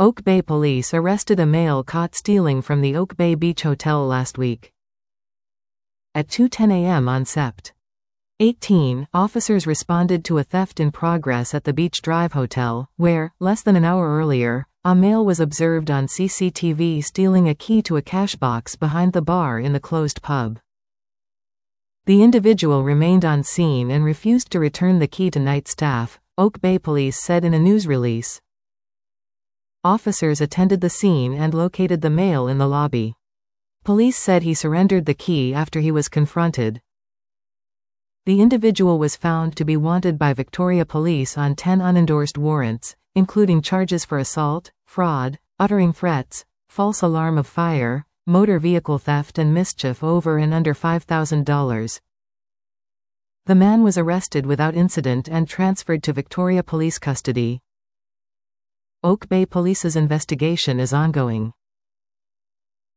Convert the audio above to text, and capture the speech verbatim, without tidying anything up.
Oak Bay police arrested a male caught stealing from the Oak Bay Beach Hotel last week. At two ten a m on September eighteenth, officers responded to a theft in progress at the Beach Drive Hotel, where, less than an hour earlier, a male was observed on C C T V stealing a key to a cash box behind the bar in the closed pub. The individual remained on scene and refused to return the key to night staff, Oak Bay Police said in a news release. Officers attended the scene and located the male in the lobby. Police said he surrendered the key after he was confronted. The individual was found to be wanted by Victoria Police on ten unendorsed warrants, including charges for assault, fraud, uttering threats, false alarm of fire, motor vehicle theft and mischief over and under five thousand dollars. The man was arrested without incident and transferred to Victoria Police custody. Oak Bay Police's investigation is ongoing.